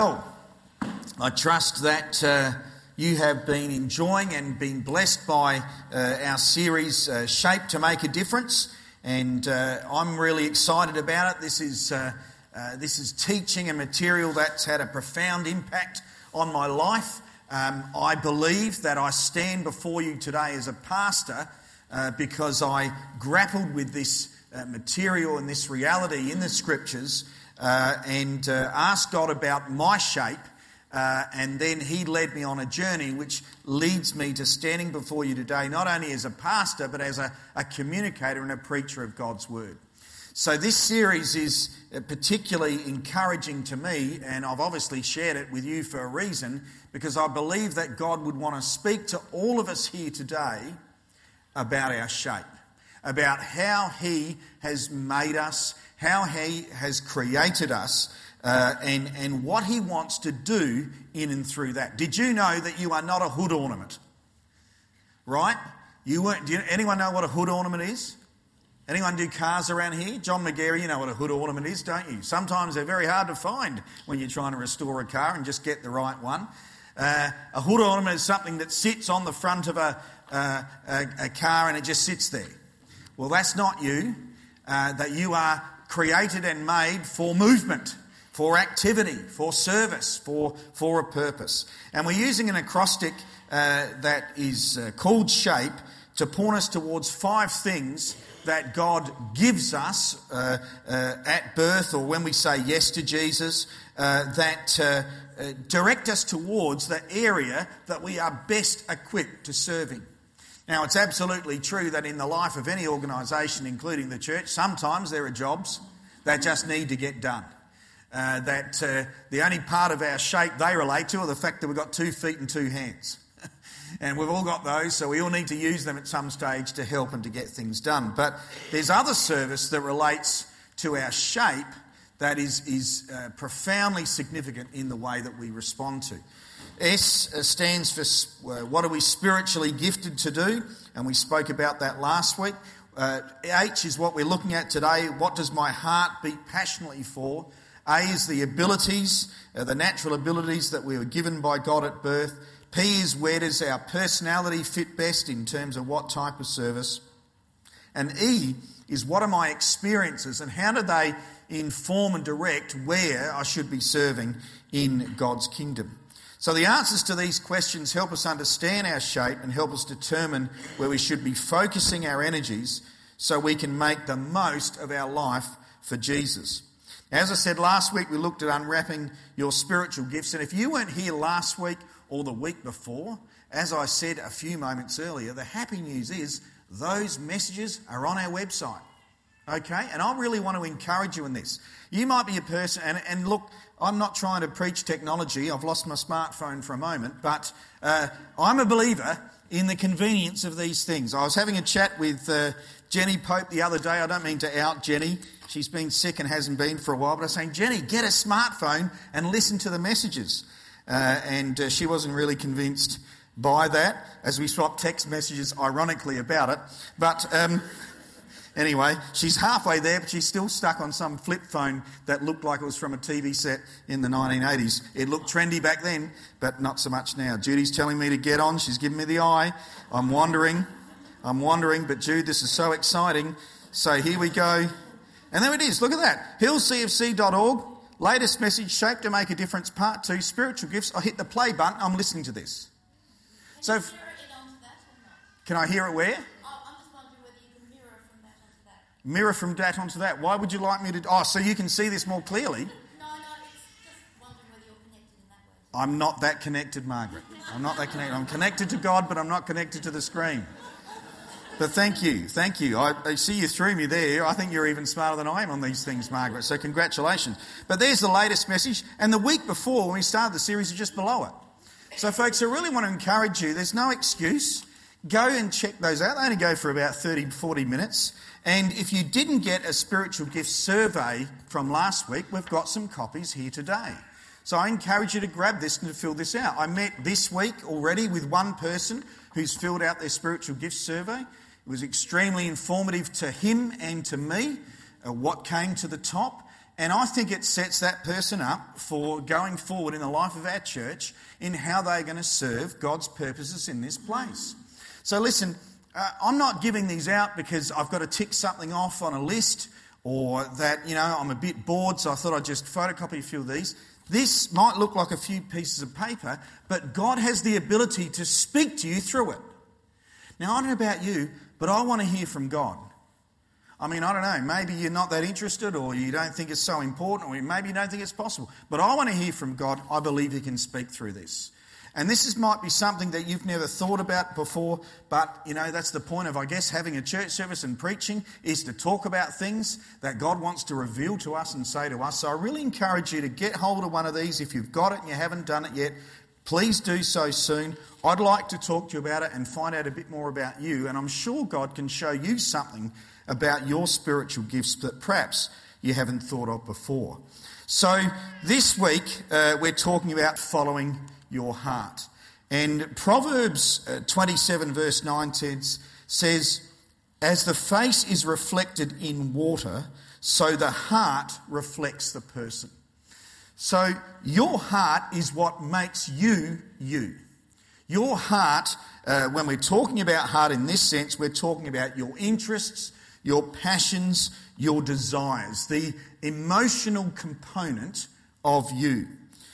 Well, I trust that you have been enjoying and been blessed by our series, Shape to Make a Difference, and I'm really excited about it. This is teaching and material that's had a profound impact on my life. I believe that I stand before you today as a pastor because I grappled with this material and this reality in the Scriptures and asked God about my shape, and then He led me on a journey which leads me to standing before you today, not only as a pastor but as a communicator and a preacher of God's Word. So this series is particularly encouraging to me, and I've obviously shared it with you for a reason, because I believe that God would want to speak to all of us here today about our shape, about how He has made us, how He has created us, and what He wants to do in and through that. Did you know that you are not a hood ornament? Right? Anyone know what a hood ornament is? Anyone do cars around here? John McGarry, you know what a hood ornament is, don't you? Sometimes they're very hard to find when you're trying to restore a car and just get the right one. A hood ornament is something that sits on the front of a car and it just sits there. Well, that's not you. That you are created and made for movement, for activity, for service, for a purpose. And we're using an acrostic that is called SHAPE to point us towards 5 things that God gives us at birth, or when we say yes to Jesus, that direct us towards the area that we are best equipped to serving. Now, it's absolutely true that in the life of any organisation, including the church, sometimes there are jobs that just need to get done. The only part of our shape they relate to are the fact that we've got 2 feet and 2 hands. And we've all got those, so we all need to use them at some stage to help and to get things done. But there's other service that relates to our shape that is profoundly significant in the way that we respond to. S stands for what are we spiritually gifted to do, and we spoke about that last week. H is what we're looking at today. What does my heart beat passionately for? A is the abilities, the natural abilities that we were given by God at birth. P is where does our personality fit best in terms of what type of service. And E is what are my experiences and how do they inform and direct where I should be serving in God's kingdom. So the answers to these questions help us understand our shape and help us determine where we should be focusing our energies so we can make the most of our life for Jesus. As I said last week, we looked at unwrapping your spiritual gifts. And if you weren't here last week or the week before, as I said a few moments earlier, the happy news is those messages are on our website. Okay? And I really want to encourage you in this. You might be a person, and look, I'm not trying to preach technology. I've lost my smartphone for a moment, but I'm a believer in the convenience of these things. I was having a chat with Jenny Pope the other day. I don't mean to out Jenny. She's been sick and hasn't been for a while, but I was saying, Jenny, get a smartphone and listen to the messages. And she wasn't really convinced by that, as we swapped text messages ironically about it. But anyway, she's halfway there, but she's still stuck on some flip phone that looked like it was from a TV set in the 1980s. It looked trendy back then, but not so much now. Judy's telling me to get on. She's giving me the eye. I'm wandering, but Jude, this is so exciting. So here we go. And there it is. Look at that. hillscfc.org. Latest message, Shape to Make a Difference, Part 2, Spiritual Gifts. I hit the play button. I'm listening to this. So, can I hear it where? I'm just wondering whether you can mirror from that onto that. Mirror from that onto that. Why would you like me to... Oh, so you can see this more clearly? No, it's just wondering whether you're connected in that way. I'm not that connected, Margaret. I'm not that connected. I'm connected to God, but I'm not connected to the screen. But thank you. I see you threw me there. I think you're even smarter than I am on these things, Margaret, so congratulations. But there's the latest message, and the week before, when we started the series, is just below it. So folks, I really want to encourage you, there's no excuse. Go and check those out. They only go for about 30, 40 minutes. And if you didn't get a spiritual gift survey from last week, we've got some copies here today. So I encourage you to grab this and to fill this out. I met this week already with one person who's filled out their spiritual gift survey. It was extremely informative to him and to me, what came to the top. And I think it sets that person up for going forward in the life of our church in how they're going to serve God's purposes in this place. So listen, I'm not giving these out because I've got to tick something off on a list, or that, I'm a bit bored, so I thought I'd just photocopy a few of these. This might look like a few pieces of paper, but God has the ability to speak to you through it. Now, I don't know about you, but I want to hear from God. I don't know, maybe you're not that interested, or you don't think it's so important, or maybe you don't think it's possible. But I want to hear from God. I believe He can speak through this. And this might be something that you've never thought about before, but, that's the point of, I guess, having a church service and preaching, is to talk about things that God wants to reveal to us and say to us. So I really encourage you to get hold of one of these. If you've got it and you haven't done it yet, please do so soon. I'd like to talk to you about it and find out a bit more about you, and I'm sure God can show you something about your spiritual gifts that perhaps you haven't thought of before. So this week we're talking about following your heart. And Proverbs 27 verse 9 says, "As the face is reflected in water, so the heart reflects the person." So your heart is what makes you, you. Your heart, when we're talking about heart in this sense, we're talking about your interests, your passions, your desires, the emotional component of you.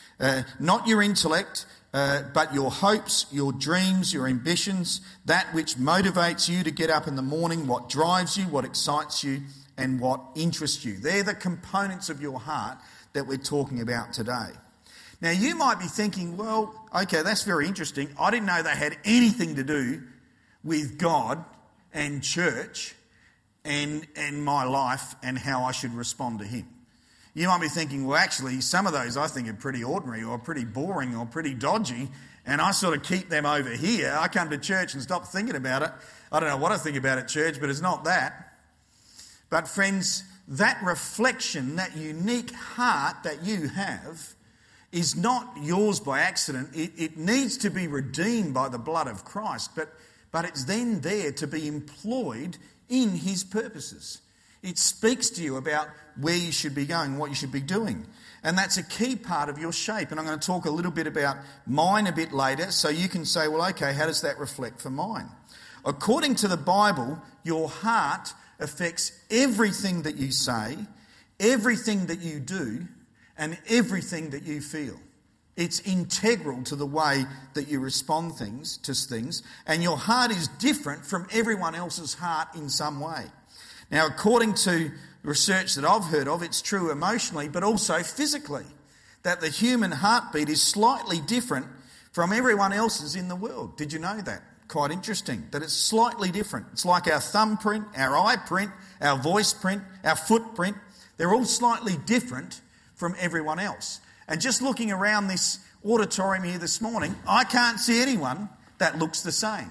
Not your intellect, but your hopes, your dreams, your ambitions, that which motivates you to get up in the morning, what drives you, what excites you, and what interests you. They're the components of your heart that we're talking about today. Now, you might be thinking, well, okay, that's very interesting. I didn't know they had anything to do with God and church and my life and how I should respond to Him. You might be thinking, well, actually, some of those I think are pretty ordinary or pretty boring or pretty dodgy, and I sort of keep them over here. I come to church and stop thinking about it. I don't know what I think about at church, but it's not that. But friends, that reflection, that unique heart that you have, is not yours by accident. It needs to be redeemed by the blood of Christ, but it's then there to be employed in His purposes. It speaks to you about where you should be going, what you should be doing. And that's a key part of your shape. And I'm going to talk a little bit about mine a bit later, so you can say, well, okay, how does that reflect for mine? According to the Bible, your heart affects everything that you say, everything that you do, and everything that you feel. It's integral to the way that you respond to things, and your heart is different from everyone else's heart in some way. Now, according to research that I've heard of, it's true emotionally, but also physically, that the human heartbeat is slightly different from everyone else's in the world. Did you know that? Quite interesting, that it's slightly different. It's like our thumbprint, our eye print, our voice print, our footprint. They're all slightly different from everyone else. And just looking around this auditorium here this morning, I can't see anyone that looks the same.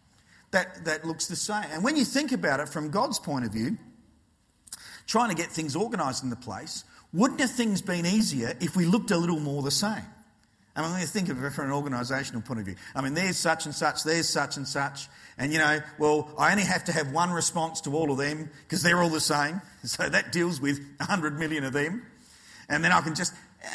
That looks the same. And when you think about it from God's point of view, trying to get things organised in the place, wouldn't have things been easier if we looked a little more the same? When you think of it from an organisational point of view. There's such and such, there's such and such. And, I only have to have one response to all of them because they're all the same. So that deals with 100 million of them. And then I can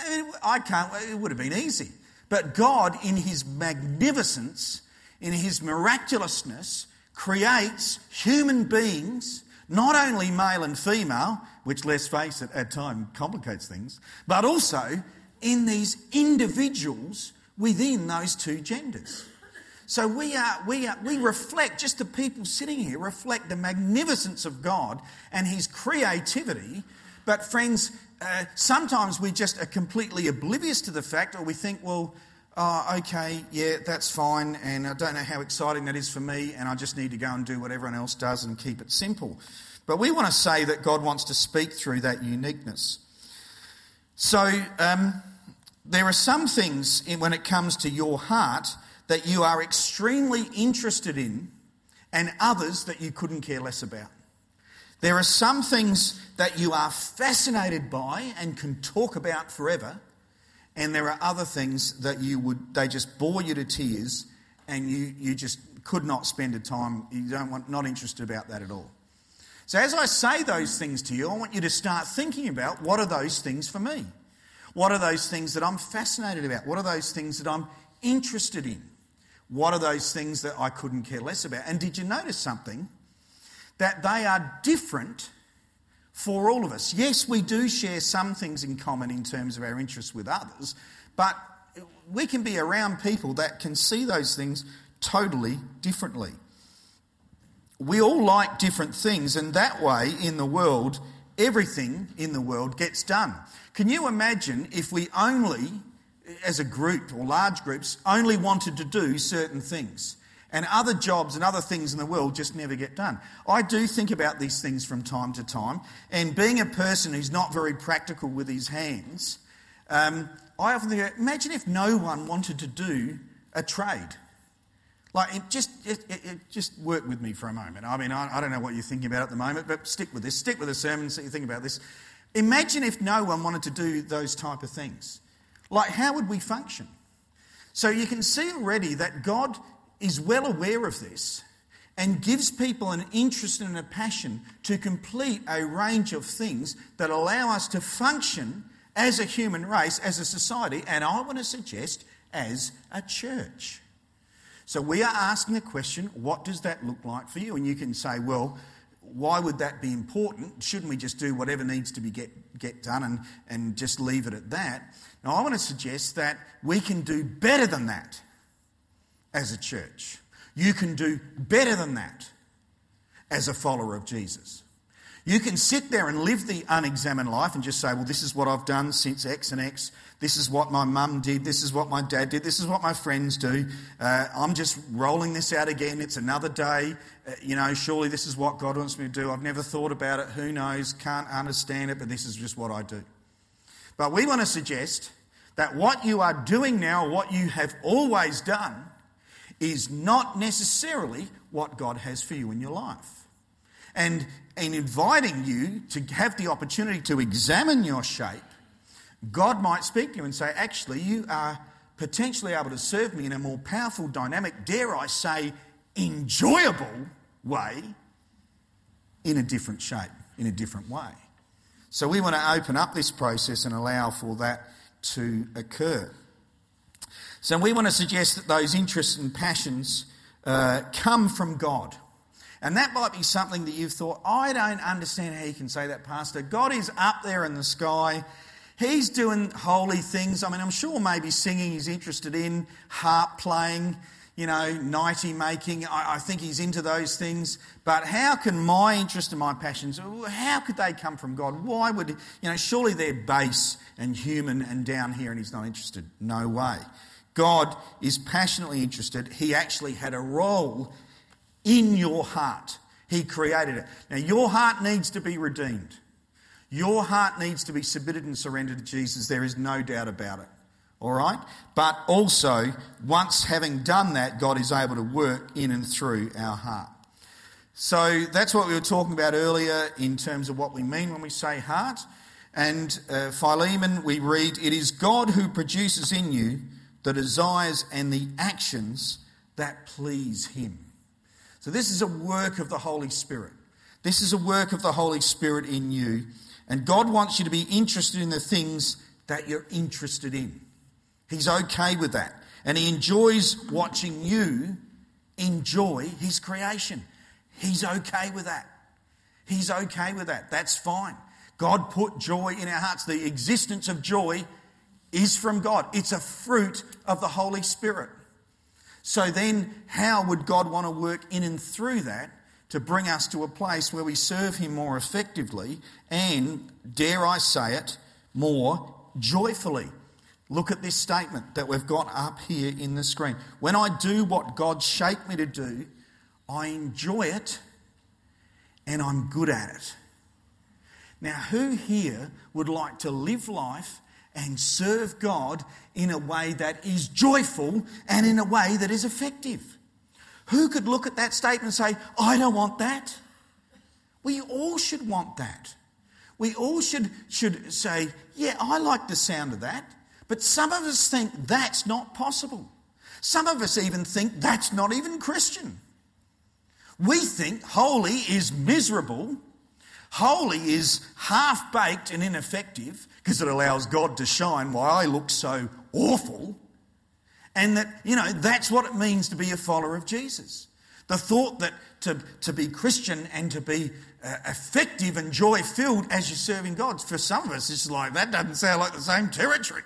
it would have been easy. But God, in His magnificence, in His miraculousness, creates human beings, not only male and female, which, let's face it, at times complicates things, but also in these individuals within those two genders. So we reflect, just the people sitting here, reflect the magnificence of God and His creativity. But friends, sometimes we just are completely oblivious to the fact, or we think, well, okay, yeah, that's fine, and I don't know how exciting that is for me, and I just need to go and do what everyone else does and keep it simple. But we want to say that God wants to speak through that uniqueness. So there are some things when it comes to your heart that you are extremely interested in, and others that you couldn't care less about. There are some things that you are fascinated by and can talk about forever, and there are other things that they just bore you to tears, and you just could not spend a time, not interested about that at all. So as I say those things to you, I want you to start thinking about, what are those things for me? What are those things that I'm fascinated about? What are those things that I'm interested in? What are those things that I couldn't care less about? And did you notice something? That they are different for all of us. Yes, we do share some things in common in terms of our interests with others, but we can be around people that can see those things totally differently. We all like different things, and that way in the world, everything in the world gets done. Can you imagine if we only, as a group or large groups, only wanted to do certain things, and other jobs and other things in the world just never get done? I do think about these things from time to time, and being a person who's not very practical with his hands, I often think, imagine if no one wanted to do a trade. Like, just work with me for a moment. I mean, I don't know what you're thinking about at the moment, but stick with this. Stick with the sermon so you think about this. Imagine if no one wanted to do those type of things. Like, how would we function? So you can see already that God is well aware of this and gives people an interest and a passion to complete a range of things that allow us to function as a human race, as a society, and I want to suggest as a church. So we are asking the question, what does that look like for you? And you can say, well, why would that be important? Shouldn't we just do whatever needs to be get done and just leave it at that? Now, I want to suggest that we can do better than that as a church. You can do better than that as a follower of Jesus. You can sit there and live the unexamined life and just say, well, this is what I've done since X and X. This is what my mum did. This is what my dad did. This is what my friends do. I'm just rolling this out again. It's another day. Surely this is what God wants me to do. I've never thought about it. Who knows? Can't understand it, but this is just what I do. But we want to suggest that what you are doing now, what you have always done, is not necessarily what God has for you in your life. And in inviting you to have the opportunity to examine your shape, God might speak to you and say, actually, you are potentially able to serve me in a more powerful, dynamic, dare I say, enjoyable way, in a different shape, in a different way. So we want to open up this process and allow for that to occur. So we want to suggest that those interests and passions come from God. And that might be something that you've thought, I don't understand how you can say that, Pastor. God is up there in the sky. He's doing holy things. I mean, I'm sure maybe singing he's interested in, harp playing, nighty making. I think he's into those things. But how can my interest and my passions, how could they come from God? Why would, surely they're base and human and down here and he's not interested? No way. God is passionately interested. He actually had a role in your heart. He created it. Now, your heart needs to be redeemed. Your heart needs to be submitted and surrendered to Jesus. There is no doubt about it. All right? But also, once having done that, God is able to work in and through our heart. So that's what we were talking about earlier in terms of what we mean when we say heart. And Philemon, we read, it is God who produces in you the desires and the actions that please him. So this is a work of the Holy Spirit. This is a work of the Holy Spirit in you. And God wants you to be interested in the things that you're interested in. He's okay with that. And he enjoys watching you enjoy his creation. He's okay with that. He's okay with that. That's fine. God put joy in our hearts. The existence of joy is from God. It's a fruit of the Holy Spirit. So then how would God want to work in and through that to bring us to a place where we serve him more effectively and, dare I say it, more joyfully? Look at this statement that we've got up here in the screen. When I do what God shaped me to do, I enjoy it and I'm good at it. Now, who here would like to live life and serve God in a way that is joyful and in a way that is effective? Who could look at that statement and say, I don't want that? We all should want that. We all should say, yeah, I like the sound of that. But some of us think that's not possible. Some of us even think that's not even Christian. We think holy is miserable Holy is half-baked and ineffective because it allows God to shine while I look so awful. And that's what it means to be a follower of Jesus. The thought that to be Christian and to be effective and joy-filled as you're serving God, for some of us, it's like, that doesn't sound like the same territory.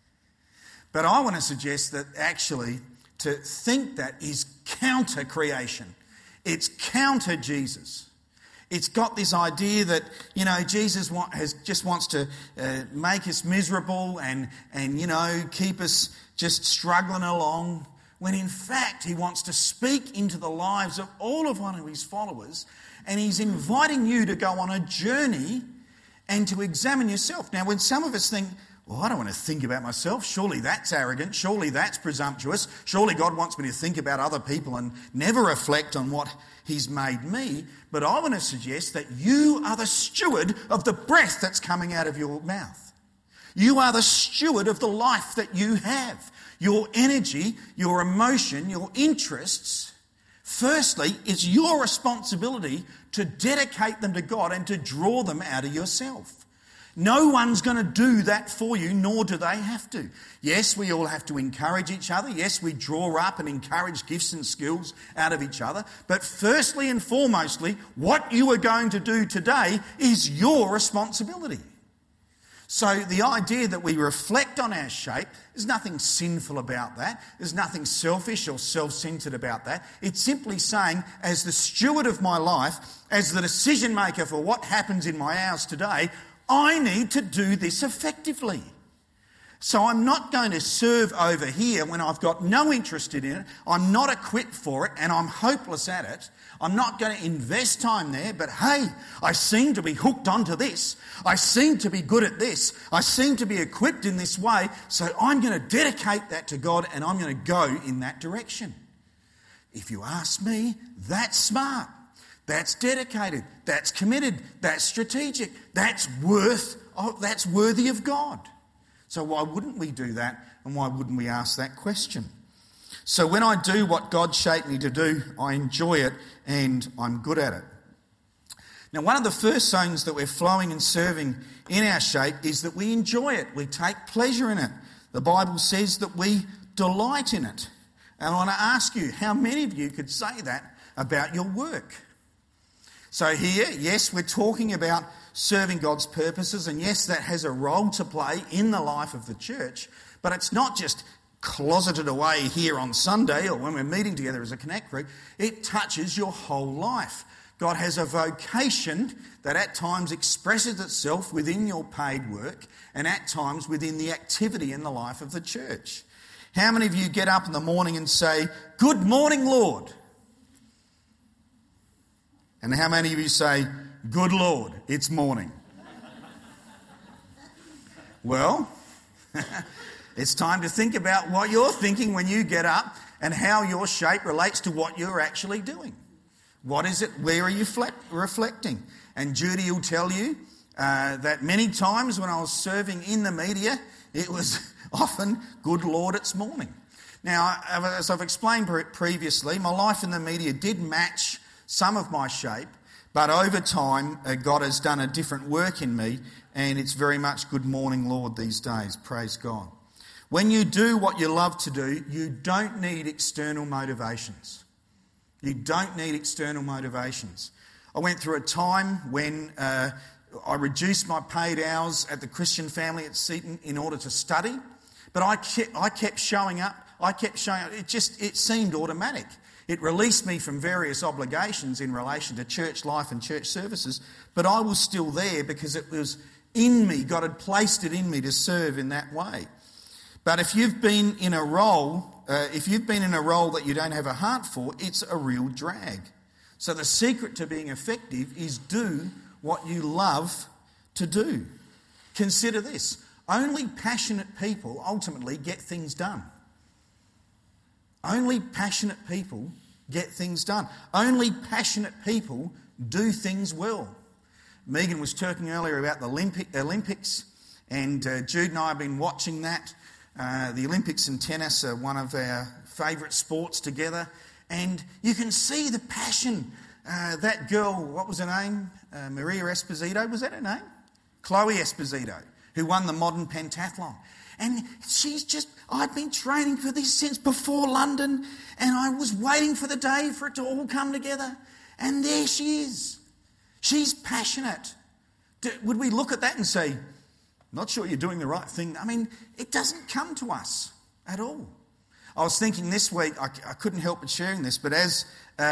But I want to suggest that actually to think that is counter-creation. It's counter-Jesus. It's got this idea that, Jesus just wants to make us miserable and keep us just struggling along, when in fact he wants to speak into the lives of all of one of his followers, and he's inviting you to go on a journey and to examine yourself. Now, when some of us think, well, I don't want to think about myself. Surely that's arrogant. Surely that's presumptuous. Surely God wants me to think about other people and never reflect on what he's made me. But I want to suggest that you are the steward of the breath that's coming out of your mouth. You are the steward of the life that you have. Your energy, your emotion, your interests. Firstly, it's your responsibility to dedicate them to God and to draw them out of yourself. No one's going to do that for you, nor do they have to. Yes, we all have to encourage each other. Yes, we draw up and encourage gifts and skills out of each other. But firstly and foremostly, what you are going to do today is your responsibility. So the idea that we reflect on our shape, there's nothing sinful about that. There's nothing selfish or self-centered about that. It's simply saying, as the steward of my life, as the decision maker for what happens in my hours today, I need to do this effectively. So I'm not going to serve over here when I've got no interest in it, I'm not equipped for it, and I'm hopeless at it. I'm not going to invest time there, but hey, I seem to be hooked onto this. I seem to be good at this. I seem to be equipped in this way, so I'm going to dedicate that to God and I'm going to go in that direction. If you ask me, that's smart. That's dedicated, that's committed, that's strategic, that's worthy of God. So why wouldn't we do that, and why wouldn't we ask that question? So when I do what God shaped me to do, I enjoy it and I'm good at it. Now, one of the first signs that we're flowing and serving in our shape is that we enjoy it, we take pleasure in it. The Bible says that we delight in it. And I want to ask you, how many of you could say that about your work? So here, yes, we're talking about serving God's purposes, and yes, that has a role to play in the life of the church, but it's not just closeted away here on Sunday or when we're meeting together as a Connect group. It touches your whole life. God has a vocation that at times expresses itself within your paid work and at times within the activity in the life of the church. How many of you get up in the morning and say, "Good morning, Lord"? And how many of you say, "Good Lord, it's morning"? Well, it's time to think about what you're thinking when you get up and how your shape relates to what you're actually doing. What is it? Where are you reflecting? And Judy will tell you that many times when I was serving in the media, it was often, "Good Lord, it's morning." Now, as I've explained previously, my life in the media did match some of my shape, but over time God has done a different work in me, and it's very much "Good morning, Lord" these days. Praise God. When you do what you love to do, you don't need external motivations. You don't need external motivations. I went through a time when I reduced my paid hours at the Christian Family at Seton in order to study, but I kept showing up. It seemed automatic. It released me from various obligations in relation to church life and church services, but I was still there because it was in me. God had placed it in me to serve in that way. But if you've been in a role that you don't have a heart for, it's a real drag. So the secret to being effective is do what you love to do. Consider this: only passionate people ultimately get things done. Only passionate people get things done. Only passionate people do things well. Megan was talking earlier about the Olympics, and Jude and I have been watching that. The Olympics and tennis are one of our favourite sports together, and you can see the passion that girl, what was her name? Maria Esposito, was that her name? Chloe Esposito, who won the modern pentathlon. And I'd been training for this since before London, and I was waiting for the day for it to all come together. And there she is. She's passionate. Would we look at that and say, not sure you're doing the right thing? I mean, it doesn't come to us at all. I was thinking this week, I couldn't help but sharing this, but as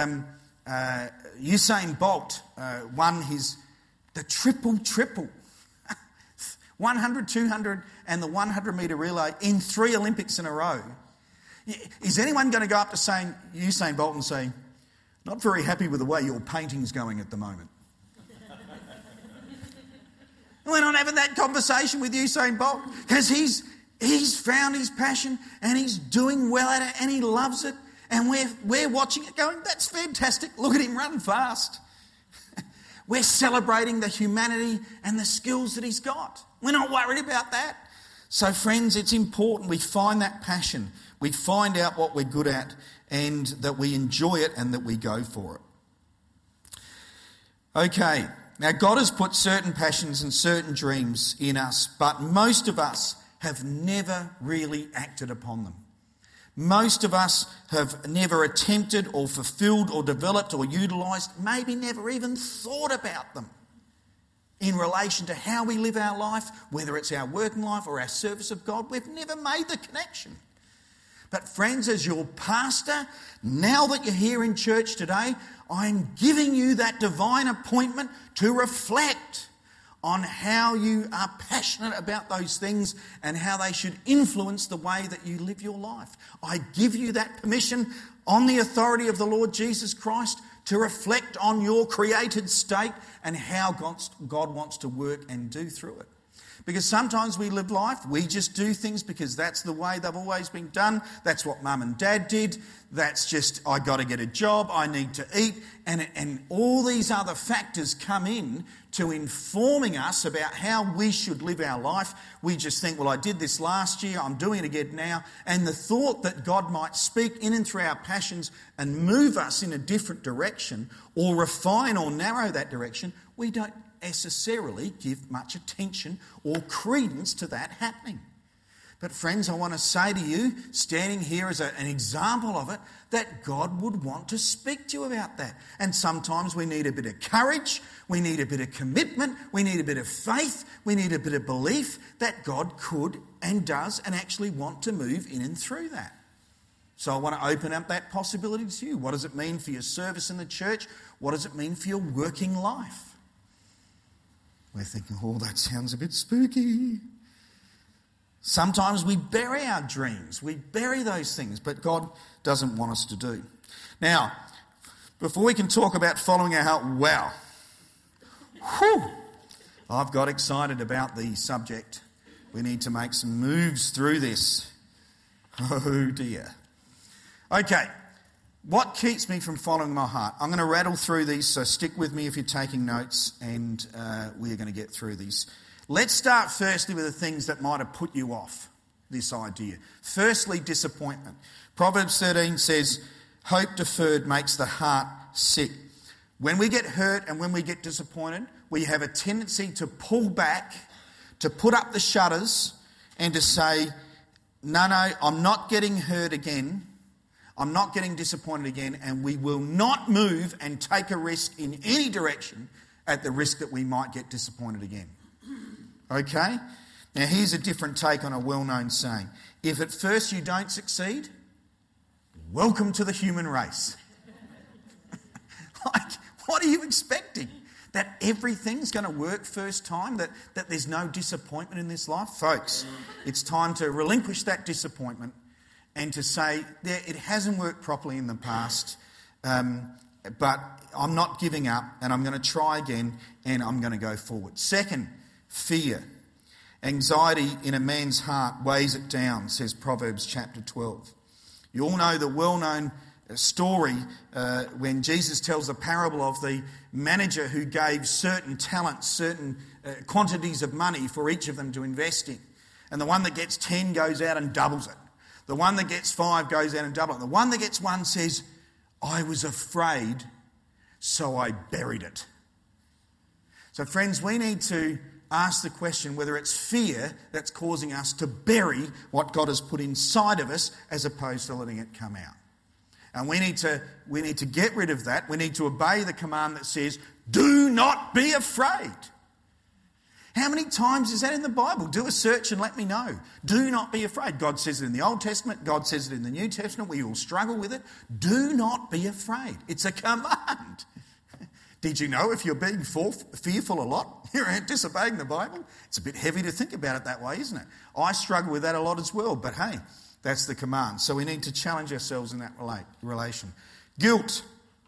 Usain Bolt won the triple, 100, 200 and the 100 metre relay in 3 Olympics in a row. Is anyone going to go up to Usain Bolt and say, not very happy with the way your painting's going at the moment? We're not having that conversation with Usain Bolt because he's found his passion and he's doing well at it and he loves it, and we're watching it going, that's fantastic, look at him run fast. We're celebrating the humanity and the skills that he's got. We're not worried about that. So friends, it's important we find that passion, we find out what we're good at, and that we enjoy it and that we go for it. Okay, now God has put certain passions and certain dreams in us, but most of us have never really acted upon them. Most of us have never attempted or fulfilled or developed or utilised, maybe never even thought about them in relation to how we live our life, whether it's our working life or our service of God. We've never made the connection. But friends, as your pastor, now that you're here in church today, I'm giving you that divine appointment to reflect on how you are passionate about those things and how they should influence the way that you live your life. I give you that permission on the authority of the Lord Jesus Christ to reflect on your created state and how God wants to work and do through it. Because sometimes we live life, we just do things because that's the way they've always been done. That's what mum and dad did. That's just, I got to get a job, I need to eat. And all these other factors come in to informing us about how we should live our life. We just think, well, I did this last year, I'm doing it again now. And the thought that God might speak in and through our passions and move us in a different direction or refine or narrow that direction, we don't necessarily give much attention or credence to that happening. But friends, I want to say to you, standing here as an example of it, that God would want to speak to you about that. And sometimes we need a bit of courage, we need a bit of commitment, we need a bit of faith, we need a bit of belief that God could and does and actually want to move in and through that. So I want to open up that possibility to you. What does it mean for your service in the church? What does it mean for your working life? We're thinking, oh, that sounds a bit spooky. Sometimes we bury our dreams. We bury those things, but God doesn't want us to do. Now, before we can talk about following our heart, wow. Whew, I've got excited about the subject. We need to make some moves through this. Oh, dear. Okay, what keeps me from following my heart? I'm going to rattle through these, so stick with me if you're taking notes, and we're going to get through these. Let's start firstly with the things that might have put you off this idea. Firstly, disappointment. Proverbs 13 says, hope deferred makes the heart sick. When we get hurt and when we get disappointed, we have a tendency to pull back, to put up the shutters and to say, no, I'm not getting hurt again. I'm not getting disappointed again, and we will not move and take a risk in any direction at the risk that we might get disappointed again. Okay? Now here's a different take on a well-known saying. If at first you don't succeed, welcome to the human race. Like, what are you expecting? That everything's going to work first time? That there's no disappointment in this life? Folks, it's time to relinquish that disappointment and to say, it hasn't worked properly in the past, but I'm not giving up and I'm going to try again and I'm going to go forward. Second, fear. Anxiety in a man's heart weighs it down, says Proverbs chapter 12. You all know the well-known story when Jesus tells the parable of the manager who gave certain talents, certain quantities of money for each of them to invest in. And the one that gets 10 goes out and doubles it. The one that gets 5 goes out and doubles it. The one that gets 1 says, I was afraid so I buried it. So friends, we need to ask the question whether it's fear that's causing us to bury what God has put inside of us as opposed to letting it come out. And we need to get rid of that. We need to obey the command that says, do not be afraid. How many times is that in the Bible? Do a search and let me know. Do not be afraid. God says it in the Old Testament. God says it in the New Testament. We all struggle with it. Do not be afraid. It's a command. Did you know if you're being fearful a lot, you're disobeying the Bible? It's a bit heavy to think about it that way, isn't it? I struggle with that a lot as well, but hey, that's the command. So we need to challenge ourselves in that relation. Guilt.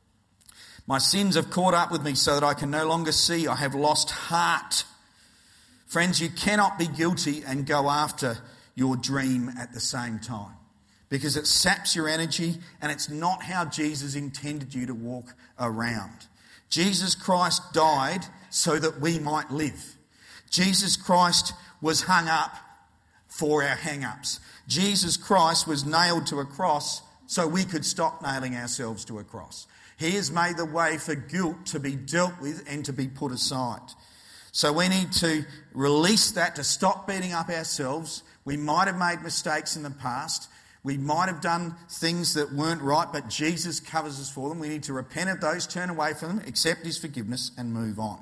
My sins have caught up with me so that I can no longer see. I have lost heart. Friends, you cannot be guilty and go after your dream at the same time, because it saps your energy and it's not how Jesus intended you to walk around. Jesus Christ died so that we might live. Jesus Christ was hung up for our hang-ups. Jesus Christ was nailed to a cross so we could stop nailing ourselves to a cross. He has made the way for guilt to be dealt with and to be put aside. So we need to release that, to stop beating up ourselves. We might have made mistakes in the past. We might have done things that weren't right, but Jesus covers us for them. We need to repent of those, turn away from them, accept his forgiveness and move on.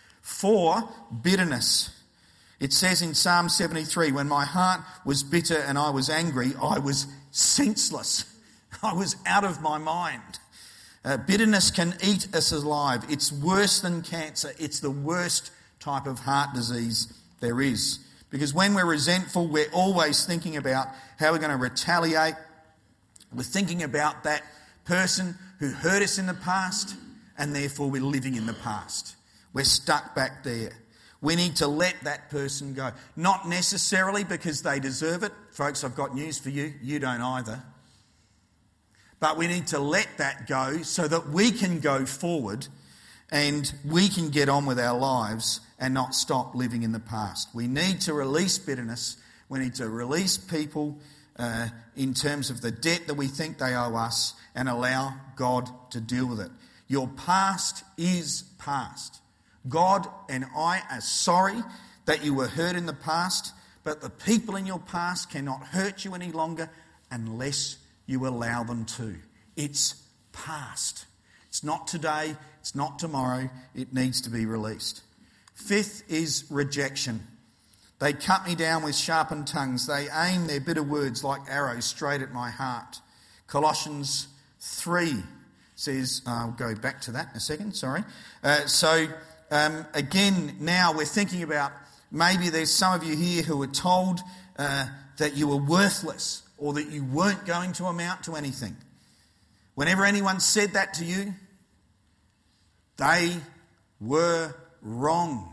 4, bitterness. It says in Psalm 73, when my heart was bitter and I was angry, I was senseless. I was out of my mind. Bitterness can eat us alive. It's worse than cancer. It's the worst type of heart disease there is. Because when we're resentful, we're always thinking about how we're going to retaliate. We're thinking about that person who hurt us in the past, and therefore we're living in the past. We're stuck back there. We need to let that person go. Not necessarily because they deserve it. Folks, I've got news for you. You don't either. But we need to let that go so that we can go forward and we can get on with our lives and not stop living in the past. We need to release bitterness. We need to release people in terms of the debt that we think they owe us and allow God to deal with it. Your past is past. God and I are sorry that you were hurt in the past, but the people in your past cannot hurt you any longer unless you allow them to. It's past. It's not today. It's not tomorrow. It needs to be released. 5th is rejection. They cut me down with sharpened tongues. They aim their bitter words like arrows straight at my heart. Colossians 3 says, I'll go back to that in a second, sorry. Again, now we're thinking about maybe there's some of you here who were told that you were worthless or that you weren't going to amount to anything. Whenever anyone said that to you, they were wrong.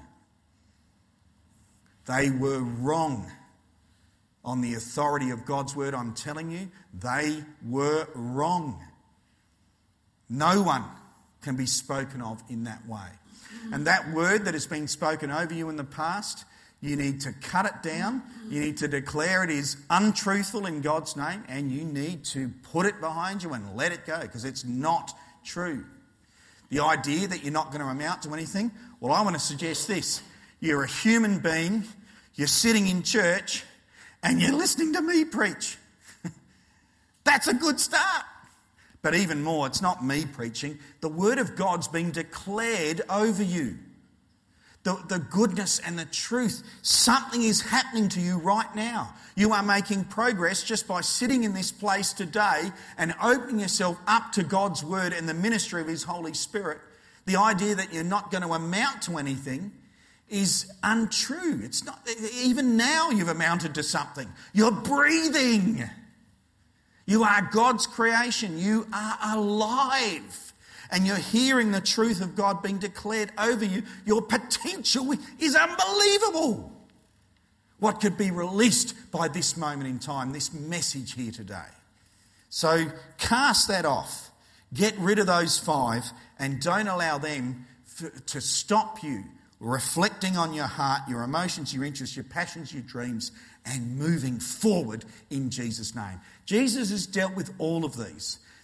They were wrong. On the authority of God's word, I'm telling you, they were wrong. No one can be spoken of in that way. And that word that has been spoken over you in the past, you need to cut it down. You need to declare it is untruthful in God's name, and you need to put it behind you and let it go because it's not true. The idea that you're not going to amount to anything, well, I want to suggest this. You're a human being, you're sitting in church, and you're listening to me preach. That's a good start. But even more, it's not me preaching. The word of God's been declared over you. The goodness and the truth. Something is happening to you right now. You are making progress just by sitting in this place today and opening yourself up to God's word and the ministry of his Holy Spirit. The idea that you're not going to amount to anything is untrue. It's not. Even now you've amounted to something. You're breathing. You are God's creation. You are alive. And you're hearing the truth of God being declared over you. Your potential is unbelievable. What could be released by this moment in time, this message here today? So cast that off. Get rid of those 5 and don't allow them to stop you reflecting on your heart, your emotions, your interests, your passions, your dreams, and moving forward in Jesus' name. Jesus has dealt with all of these.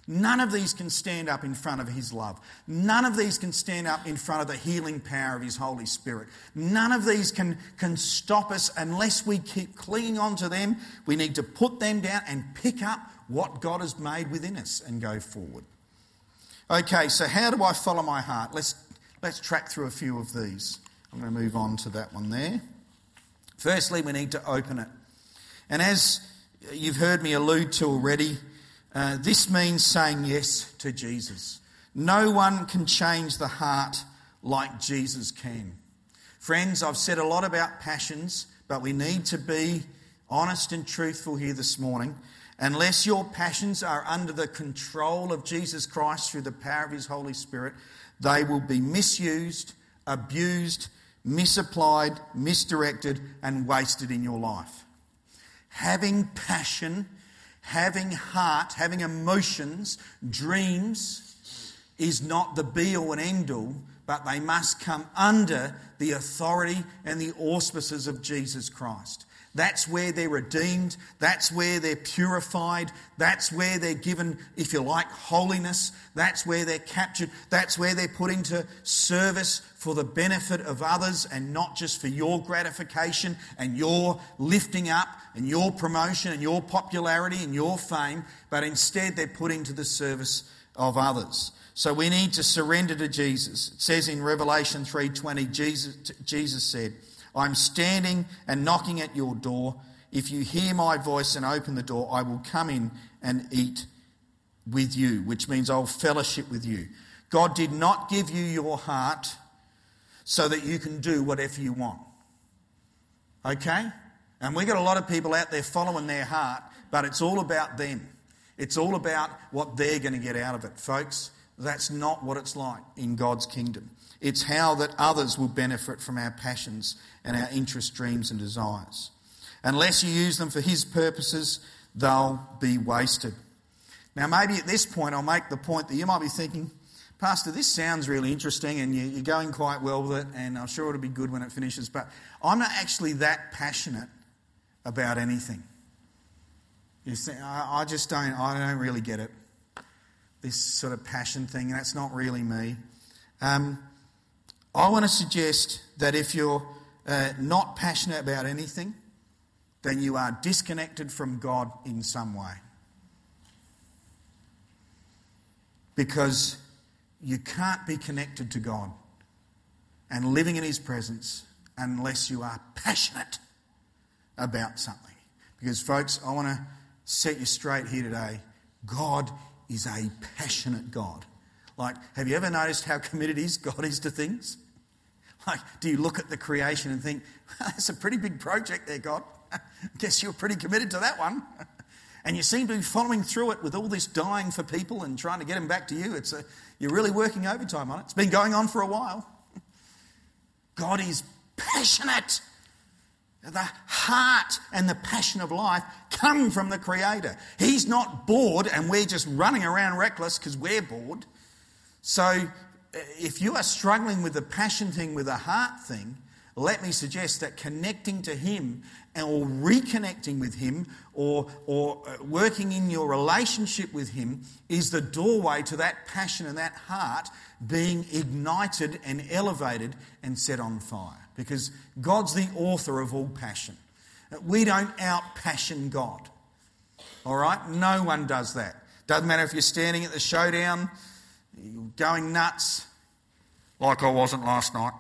None of these can stand up in front of his love. None of these can stand up in front of the healing power of his Holy Spirit. None of these can stop us unless we keep clinging on to them. We need to put them down and pick up what God has made within us and go forward. Okay, so how do I follow my heart? Let's track through a few of these. I'm going to move on to that one there. Firstly, we need to open it. And as you've heard me allude to already, this means saying yes to Jesus. No one can change the heart like Jesus can. Friends, I've said a lot about passions, but we need to be honest and truthful here this morning. Unless your passions are under the control of Jesus Christ through the power of his Holy Spirit, they will be misused, abused, misapplied, misdirected, and wasted in your life. Having passion, having heart, having emotions, dreams is not the be-all and end-all, but they must come under the authority and the auspices of Jesus Christ. That's where they're redeemed. That's where they're purified. That's where they're given, if you like, holiness. That's where they're captured. That's where they're put into service for the benefit of others and not just for your gratification and your lifting up and your promotion and your popularity and your fame, but instead they're put into the service of others. So we need to surrender to Jesus. It says in Revelation 3:20, Jesus said, I'm standing and knocking at your door. If you hear my voice and open the door, I will come in and eat with you, which means I'll fellowship with you. God did not give you your heart so that you can do whatever you want. Okay? And we've got a lot of people out there following their heart, but it's all about them. It's all about what they're going to get out of it, folks. That's not what it's like in God's kingdom. It's how that others will benefit from our passions and our interests, dreams and desires. Unless you use them for his purposes, they'll be wasted. Now maybe at this point I'll make the point that you might be thinking, Pastor, this sounds really interesting and you're going quite well with it and I'm sure it'll be good when it finishes, but I'm not actually that passionate about anything. You see, I don't really get it. This sort of passion thing, that's not really me. I want to suggest that if you're not passionate about anything, then you are disconnected from God in some way. Because you can't be connected to God and living in his presence unless you are passionate about something. Because folks, I want to set you straight here today. God is a passionate God. Like, have you ever noticed how committed God is to things? Like, do you look at the creation and think, that's a pretty big project there, God. I guess you're pretty committed to that one. And you seem to be following through it with all this dying for people and trying to get them back to you. You're really working overtime on it. It's been going on for a while. God is passionate. The heart and the passion of life come from the Creator. He's not bored and we're just running around reckless because we're bored. So if you are struggling with the passion thing, with the heart thing, let me suggest that connecting to him or reconnecting with him or working in your relationship with him is the doorway to that passion and that heart being ignited and elevated and set on fire. Because God's the author of all passion. We don't out-passion God. All right? No one does that. Doesn't matter if you're standing at the showdown, you're going nuts, like I wasn't last night.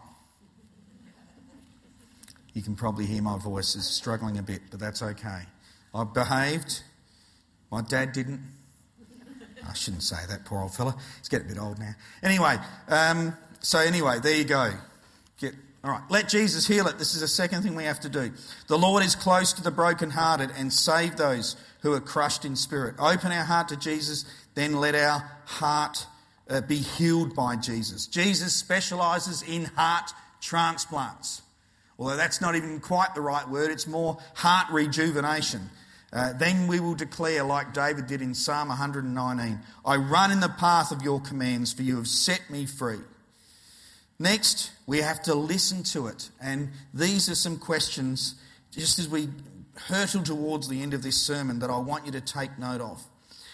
You can probably hear my voice is struggling a bit, but that's okay. I've behaved. My dad didn't. I shouldn't say that, poor old fella. He's getting a bit old now. Anyway, there you go. All right, let Jesus heal it. This is the second thing we have to do. The Lord is close to the brokenhearted and save those who are crushed in spirit. Open our heart to Jesus, then let our heart be healed by Jesus. Jesus specialises in heart transplants. Although that's not even quite the right word, it's more heart rejuvenation. Then we will declare, like David did in Psalm 119, I run in the path of your commands, for you have set me free. Next, we have to listen to it. And these are some questions, just as we hurtle towards the end of this sermon, that I want you to take note of.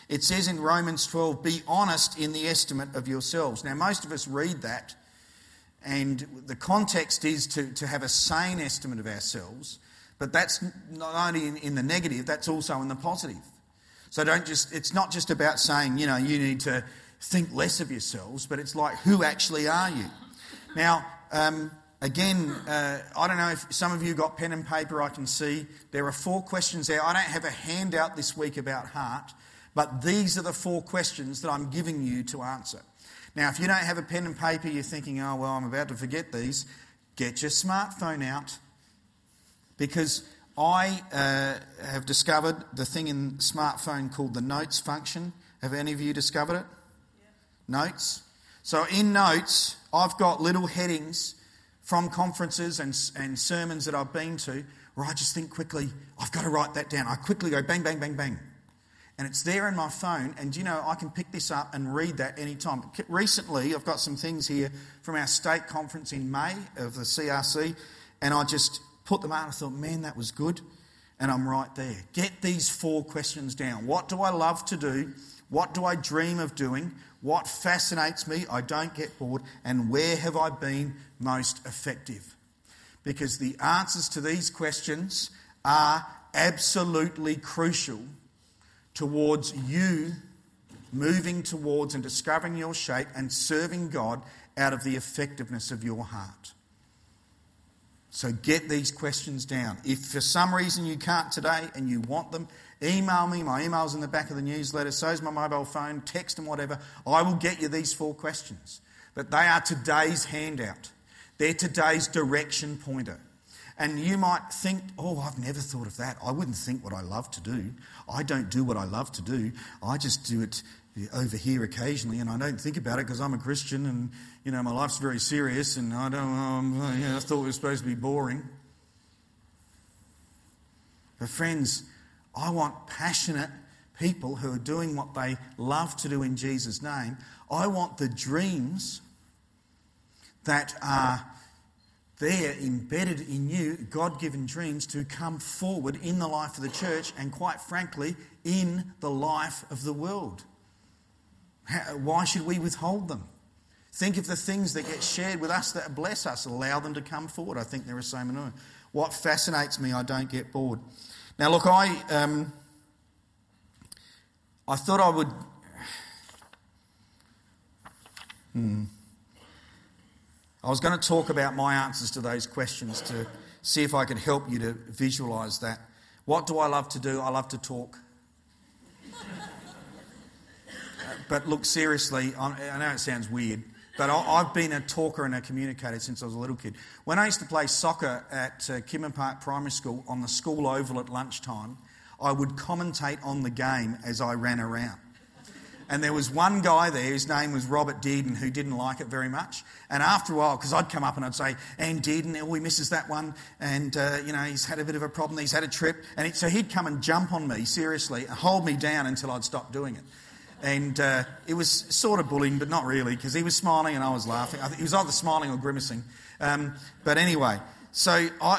It says in Romans 12, be honest in the estimate of yourselves. Now, most of us read that, and the context is to have a sane estimate of ourselves, but that's not only in the negative, that's also in the positive. So it's not just about saying, you need to think less of yourselves, but it's like, who actually are you? Now, again, I don't know if some of you got pen and paper, I can see. There are 4 questions there. I don't have a handout this week about heart, but these are the 4 questions that I'm giving you to answer. Now, if you don't have a pen and paper, you're thinking, oh, well, I'm about to forget these. Get your smartphone out, because I have discovered the thing in smartphone called the Notes function. Have any of you discovered it? Yeah. Notes. So in Notes, I've got little headings from conferences and sermons that I've been to where I just think quickly, I've got to write that down. I quickly go bang, bang, bang, bang. And it's there in my phone, and I can pick this up and read that anytime. Recently, I've got some things here from our state conference in May of the CRC, and I just put them out and I thought, man, that was good. And I'm right there. Get these 4 questions down. What do I love to do? What do I dream of doing? What fascinates me? I don't get bored. And where have I been most effective? Because the answers to these questions are absolutely crucial towards you moving towards and discovering your shape and serving God out of the effectiveness of your heart. So get these questions down. If for some reason you can't today and you want them, email me. My email's in the back of the newsletter. So's my mobile phone. Text them, whatever. I will get you these 4 questions. But they are today's handout. They're today's direction pointer. And you might think, oh, I've never thought of that. I wouldn't think what I love to do. I don't do what I love to do. I just do it over here occasionally, and I don't think about it because I'm a Christian and, my life's very serious, and I thought it was supposed to be boring. But friends, I want passionate people who are doing what they love to do in Jesus' name. I want the dreams that are there embedded in you, God-given dreams, to come forward in the life of the church and, quite frankly, in the life of the world. Why should we withhold them? Think of the things that get shared with us that bless us. Allow them to come forward. I think there are so many. What fascinates me, I don't get bored. Now, look, I thought I would... I was going to talk about my answers to those questions to see if I could help you to visualise that. What do I love to do? I love to talk. But look, seriously, I know it sounds weird, but I've been a talker and a communicator since I was a little kid. When I used to play soccer at Kimmer Park Primary School on the school oval at lunchtime, I would commentate on the game as I ran around. And there was one guy there, his name was Robert Dearden, who didn't like it very much. And after a while, because I'd come up and I'd say, and Dearden, he misses that one, and, he's had a bit of a problem, he's had a trip. And so he'd come and jump on me, seriously, and hold me down until I'd stop doing it. And it was sort of bullying, but not really, because he was smiling and I was laughing. I think he was either smiling or grimacing. But anyway, so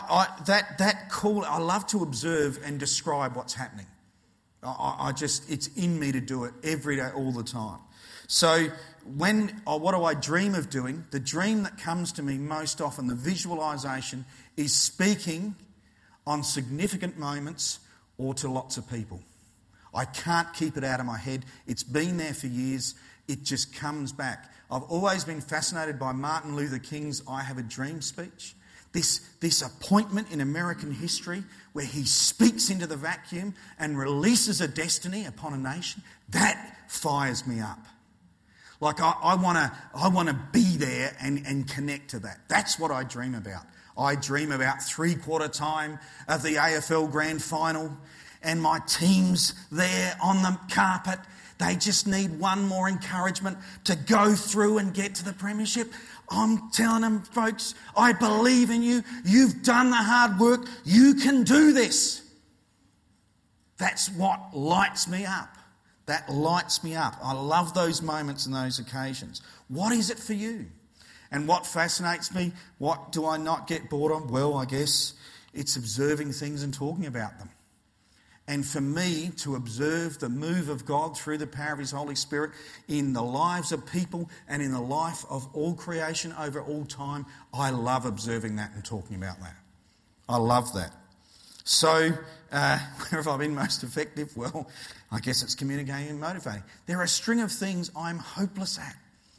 I love to observe and describe what's happening. It's in me to do it every day, all the time. So what do I dream of doing? The dream that comes to me most often, the visualisation, is speaking on significant moments or to lots of people. I can't keep it out of my head. It's been there for years. It just comes back. I've always been fascinated by Martin Luther King's I Have a Dream speech. This appointment in American history where he speaks into the vacuum and releases a destiny upon a nation, that fires me up. Like I want to be there and connect to that. That's what I dream about. I dream about 3/4 time of the AFL Grand Final and my team's there on the carpet. They just need one more encouragement to go through and get to the premiership. I'm telling them, folks, I believe in you. You've done the hard work. You can do this. That's what lights me up. That lights me up. I love those moments and those occasions. What is it for you? And what fascinates me? What do I not get bored of? Well, I guess it's observing things and talking about them. and for me to observe the move of God through the power of His Holy Spirit in the lives of people and in the life of all creation over all time. I love observing that and talking about that. I love that. So, where have I been most effective? Well, I guess it's communicating and motivating. There are a string of things I'm hopeless at.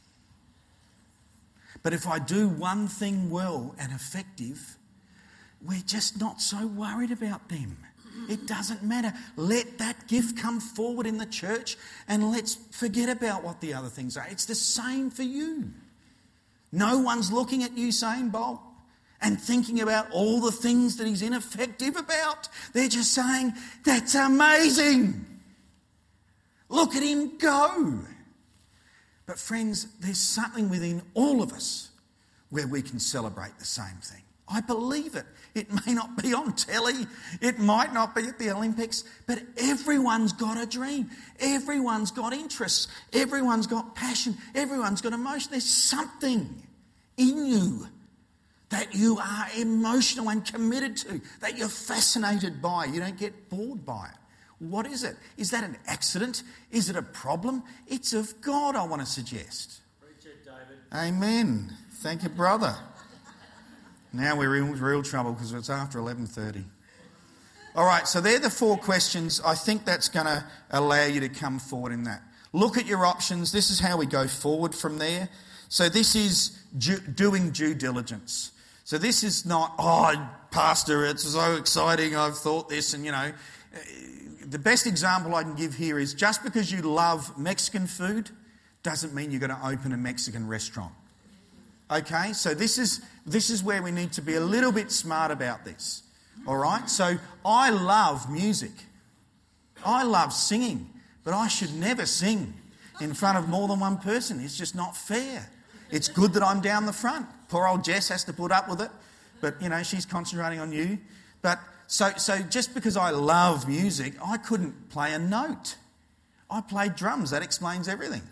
But if I do one thing well and effective, we're just not so worried about them. It doesn't matter. Let that gift come forward in the church and let's forget about what the other things are. It's the same for you. No one's looking at Usain Bolt and thinking about all the things that he's ineffective about. They're just saying, that's amazing. Look at him go. But friends, there's something within all of us where we can celebrate the same thing. I believe it. It may not be on telly. It might not be at the Olympics. But everyone's got a dream. Everyone's got interests. Everyone's got passion. Everyone's got emotion. There's something in you that you are emotional and committed to, that you're fascinated by. You don't get bored by it. What is it? Is that an accident? Is it a problem? It's of God, I want to suggest. Preach it, David. Amen. Thank you, brother. Now we're in real trouble because it's after 11:30. All right, so they're the 4 questions. I think that's going to allow you to come forward in that. Look at your options. This is how we go forward from there. So this is doing due diligence. So this is not, Pastor, it's so exciting, I've thought this, and the best example I can give here is just because you love Mexican food doesn't mean you're going to open a Mexican restaurant. Okay, so this is where we need to be a little bit smart about this. All right, so I love music. I love singing, but I should never sing in front of more than one person. It's just not fair. It's good that I'm down the front. Poor old Jess has to put up with it, but she's concentrating on you. But so just because I love music, I couldn't play a note. I played drums. That explains everything.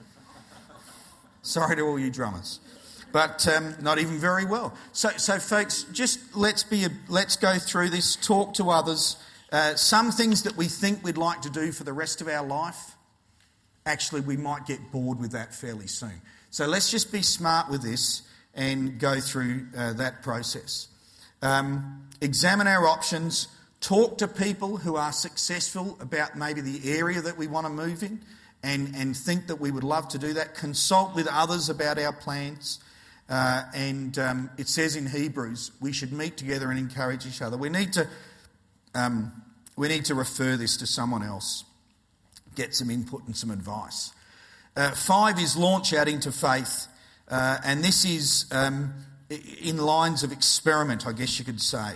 Sorry to all you drummers. But not even very well. So folks, just let's go through this, talk to others. Some things that we think we'd like to do for the rest of our life, actually we might get bored with that fairly soon. So let's just be smart with this and go through that process. Examine our options. Talk to people who are successful about maybe the area that we want to move in and think that we would love to do that. Consult with others about our plans. And it says in Hebrews, we should meet together and encourage each other. We need to refer this to someone else, get some input and some advice. 5 is launch out into faith, and this is in lines of experiment, I guess you could say.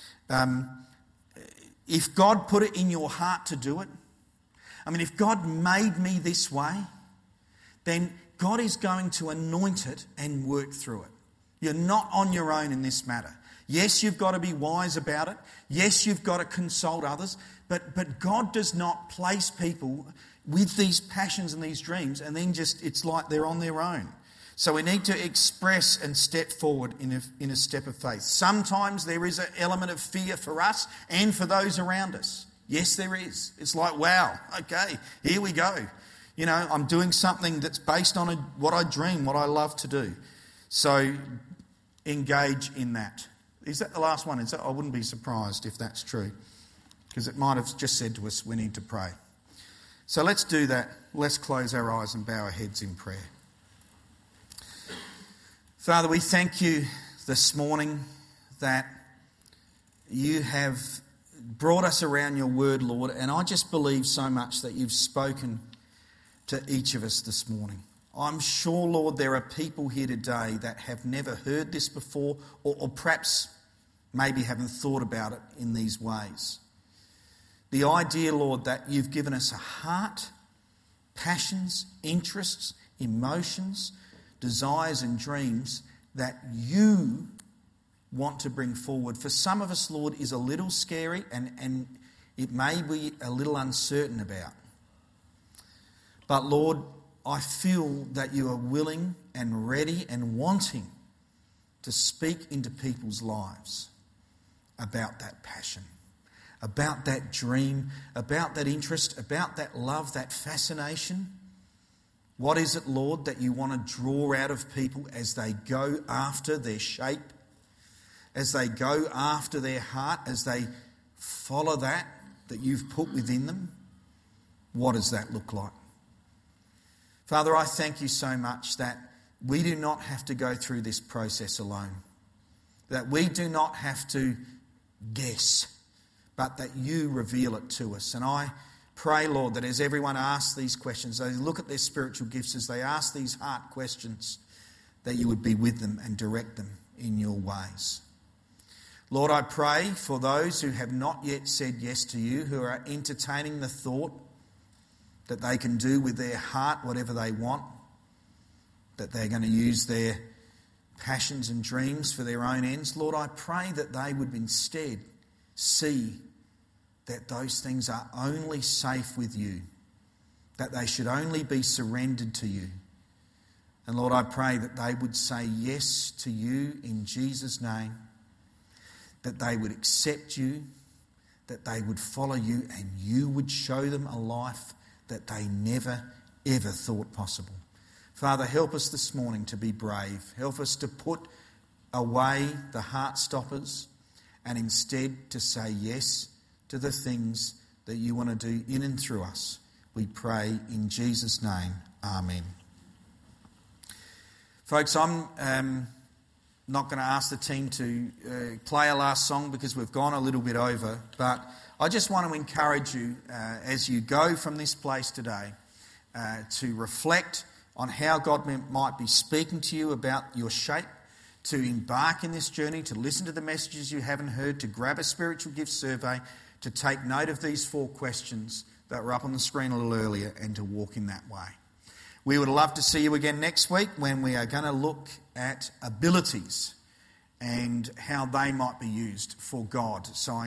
If God put it in your heart to do it, if God made me this way, then God is going to anoint it and work through it. You're not on your own in this matter. Yes, you've got to be wise about it. Yes, you've got to consult others. But God does not place people with these passions and these dreams and then it's like they're on their own. So we need to express and step forward in a step of faith. Sometimes there is an element of fear for us and for those around us. Yes, there is. It's like, wow, okay, here we go. I'm doing something that's based on what I dream, what I love to do. So engage in that. Is that the last one? I wouldn't be surprised if that's true, because it might have just said to us we need to pray. So let's do that. Let's close our eyes and bow our heads in prayer. Father, we thank you this morning that you have brought us around your word, Lord, and I just believe so much that you've spoken to each of us this morning. I'm sure, Lord, there are people here today that have never heard this before or perhaps maybe haven't thought about it in these ways. The idea, Lord, that you've given us a heart, passions, interests, emotions, desires and dreams that you want to bring forward. For some of us, Lord, is a little scary and it may be a little uncertain about. But Lord, I feel that you are willing and ready and wanting to speak into people's lives about that passion, about that dream, about that interest, about that love, that fascination? What is it, Lord, that you want to draw out of people as they go after their shape, as they go after their heart, as they follow that you've put within them? What does that look like? Father, I thank you so much that we do not have to go through this process alone, that we do not have to guess, but that you reveal it to us. And I pray, Lord, that as everyone asks these questions, they look at their spiritual gifts, as they ask these heart questions, that you would be with them and direct them in your ways. Lord, I pray for those who have not yet said yes to you, who are entertaining the thought that they can do with their heart whatever they want, that they're going to use their passions and dreams for their own ends. Lord, I pray that they would instead see that those things are only safe with you, that they should only be surrendered to you. And Lord, I pray that they would say yes to you in Jesus' name, that they would accept you, that they would follow you, and you would show them a life that they never, ever thought possible. Father, help us this morning to be brave. Help us to put away the heart stoppers and instead to say yes to the things that you want to do in and through us. We pray in Jesus' name. Amen. Folks, I'm not going to ask the team to play a last song because we've gone a little bit over, but I just want to encourage you as you go from this place today to reflect on how God might be speaking to you about your shape, to embark in this journey, to listen to the messages you haven't heard, to grab a spiritual gift survey, to take note of these 4 questions that were up on the screen a little earlier, and to walk in that way. We would love to see you again next week when we are going to look at abilities and how they might be used for God. So